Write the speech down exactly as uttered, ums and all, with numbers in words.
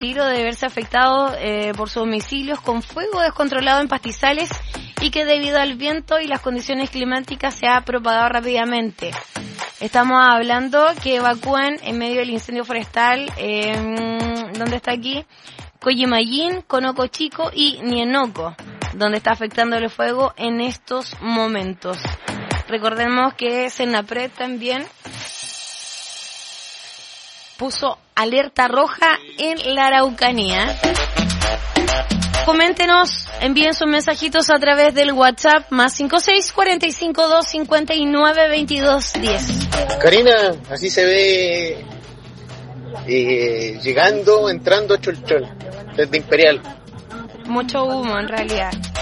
peligro de verse afectado eh, por sus domicilios con fuego descontrolado en pastizales y que debido al viento y las condiciones climáticas se ha propagado rápidamente. Estamos hablando que evacúan en medio del incendio forestal, eh, ¿dónde está aquí? Coyimayín, Conoco Chico y Nienoco, donde está afectando el fuego en estos momentos. Recordemos que Senapred también puso alerta roja en la Araucanía. Coméntenos, envíen sus mensajitos a través del WhatsApp más cinco seis cuatro cinco dos cinco nueve veintidós diez. Karina, así se ve eh, llegando, entrando Cholchol, desde Imperial. Mucho humo en realidad.